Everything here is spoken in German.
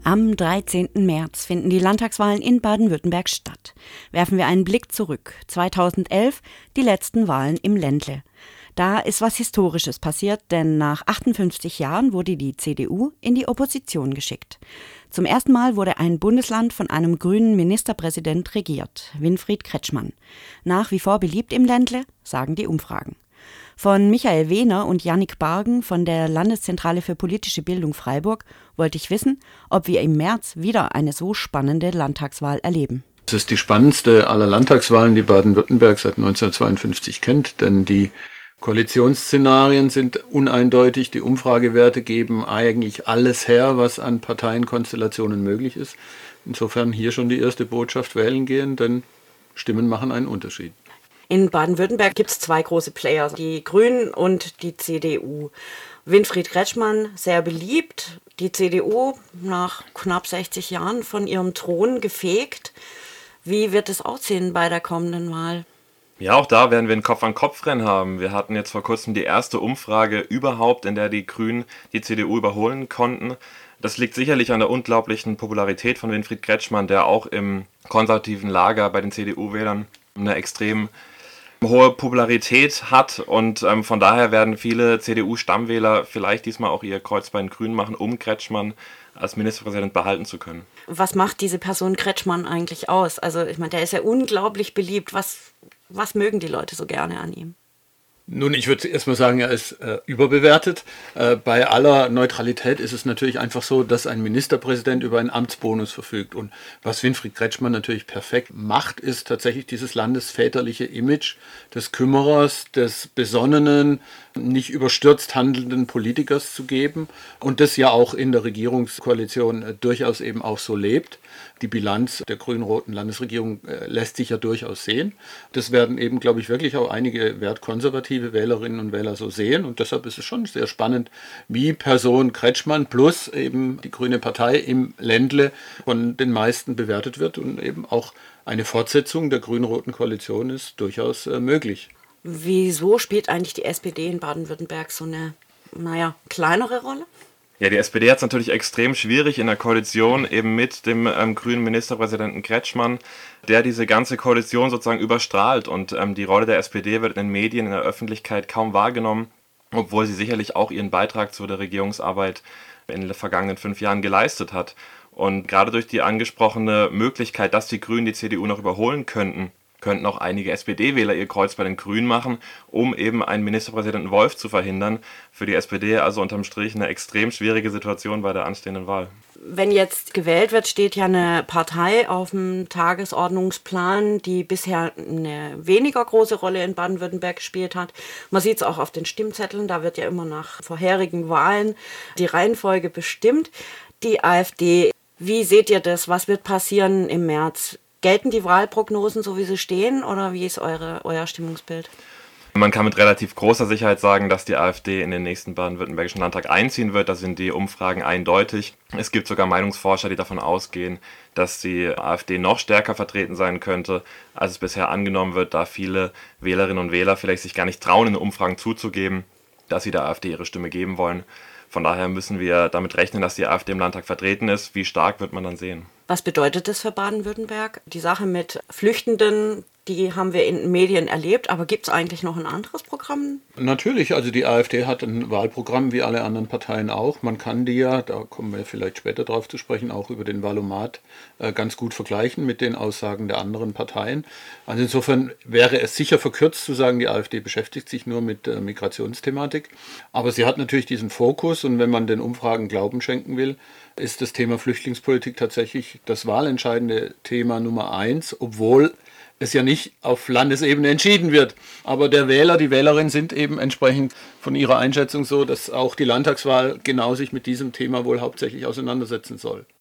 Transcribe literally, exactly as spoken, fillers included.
Am dreizehnten März finden die Landtagswahlen in Baden-Württemberg statt. Werfen wir einen Blick zurück. zweitausendelf, die letzten Wahlen im Ländle. Da ist was Historisches passiert, denn nach achtundfünfzig Jahren wurde die C D U in die Opposition geschickt. Zum ersten Mal wurde ein Bundesland von einem grünen Ministerpräsident regiert, Winfried Kretschmann. Nach wie vor beliebt im Ländle, sagen die Umfragen. Von Michael Wehner und Jannik Bargen von der Landeszentrale für politische Bildung Freiburg wollte ich wissen, ob wir im März wieder eine so spannende Landtagswahl erleben. Das ist die spannendste aller Landtagswahlen, die Baden-Württemberg seit neunzehnhundertzweiundfünfzig kennt, denn die Koalitionsszenarien sind uneindeutig, die Umfragewerte geben eigentlich alles her, was an Parteienkonstellationen möglich ist. Insofern hier schon die erste Botschaft: wählen gehen, denn Stimmen machen einen Unterschied. In Baden-Württemberg gibt es zwei große Player, die Grünen und die C D U. Winfried Kretschmann, sehr beliebt, die C D U nach knapp sechzig Jahren von ihrem Thron gefegt. Wie wird es aussehen bei der kommenden Wahl? Ja, auch da werden wir ein Kopf-an-Kopf-Rennen haben. Wir hatten jetzt vor kurzem die erste Umfrage überhaupt, in der die Grünen die C D U überholen konnten. Das liegt sicherlich an der unglaublichen Popularität von Winfried Kretschmann, der auch im konservativen Lager bei den C D U-Wählern eine extrem hohe Popularität hat, und ähm, von daher werden viele C D U-Stammwähler vielleicht diesmal auch ihr Kreuz bei den Grünen machen, um Kretschmann als Ministerpräsident behalten zu können. Was macht diese Person Kretschmann eigentlich aus? Also ich meine, der ist ja unglaublich beliebt. Was, was mögen die Leute so gerne an ihm? Nun, ich würde erstmal sagen, er ist äh, überbewertet. Äh, bei aller Neutralität ist es natürlich einfach so, dass ein Ministerpräsident über einen Amtsbonus verfügt. Und was Winfried Kretschmann natürlich perfekt macht, ist tatsächlich dieses landesväterliche Image des Kümmerers, des besonnenen, nicht überstürzt handelnden Politikers zu geben. Und das ja auch in der Regierungskoalition äh, durchaus eben auch so lebt. Die Bilanz der grün-roten Landesregierung äh, lässt sich ja durchaus sehen. Das werden eben, glaube ich, wirklich auch einige wertkonservative Wählerinnen und Wähler so sehen. Und deshalb ist es schon sehr spannend, wie Person Kretschmann plus eben die Grüne Partei im Ländle von den meisten bewertet wird. Und eben auch eine Fortsetzung der grün-roten Koalition ist durchaus äh, möglich. Wieso spielt eigentlich die S P D in Baden-Württemberg so eine, naja, kleinere Rolle? Ja, die S P D hat es natürlich extrem schwierig in der Koalition eben mit dem ähm, grünen Ministerpräsidenten Kretschmann, der diese ganze Koalition sozusagen überstrahlt, und ähm, die Rolle der S P D wird in den Medien, in der Öffentlichkeit kaum wahrgenommen, obwohl sie sicherlich auch ihren Beitrag zu der Regierungsarbeit in den vergangenen fünf Jahren geleistet hat. Und gerade durch die angesprochene Möglichkeit, dass die Grünen die C D U noch überholen könnten, könnten auch einige S P D-Wähler ihr Kreuz bei den Grünen machen, um eben einen Ministerpräsidenten Wolf zu verhindern. Für die S P D also unterm Strich eine extrem schwierige Situation bei der anstehenden Wahl. Wenn jetzt gewählt wird, steht ja eine Partei auf dem Tagesordnungsplan, die bisher eine weniger große Rolle in Baden-Württemberg gespielt hat. Man sieht es auch auf den Stimmzetteln, da wird ja immer nach vorherigen Wahlen die Reihenfolge bestimmt. Die AfD, wie seht ihr das? Was wird passieren im März? Gelten die Wahlprognosen so, wie sie stehen, oder wie ist eure, euer Stimmungsbild? Man kann mit relativ großer Sicherheit sagen, dass die AfD in den nächsten baden-württembergischen Landtag einziehen wird. Da sind die Umfragen eindeutig. Es gibt sogar Meinungsforscher, die davon ausgehen, dass die AfD noch stärker vertreten sein könnte, als es bisher angenommen wird, da viele Wählerinnen und Wähler vielleicht sich gar nicht trauen, in Umfragen zuzugeben, dass sie der AfD ihre Stimme geben wollen. Von daher müssen wir damit rechnen, dass die AfD im Landtag vertreten ist. Wie stark wird man dann sehen? Was bedeutet das für Baden-Württemberg? Die Sache mit Flüchtenden, die haben wir in den Medien erlebt, aber gibt es eigentlich noch ein anderes Programm? Natürlich, also die AfD hat ein Wahlprogramm wie alle anderen Parteien auch. Man kann die ja, da kommen wir vielleicht später drauf zu sprechen, auch über den Wahlomat äh, ganz gut vergleichen mit den Aussagen der anderen Parteien. Also insofern wäre es sicher verkürzt zu sagen, die AfD beschäftigt sich nur mit äh, Migrationsthematik. Aber sie hat natürlich diesen Fokus, und wenn man den Umfragen Glauben schenken will, ist das Thema Flüchtlingspolitik tatsächlich das wahlentscheidende Thema Nummer eins, obwohl es ja nicht auf Landesebene entschieden wird. Aber der Wähler, die Wählerin sind eben entsprechend von ihrer Einschätzung so, dass auch die Landtagswahl genau sich mit diesem Thema wohl hauptsächlich auseinandersetzen soll.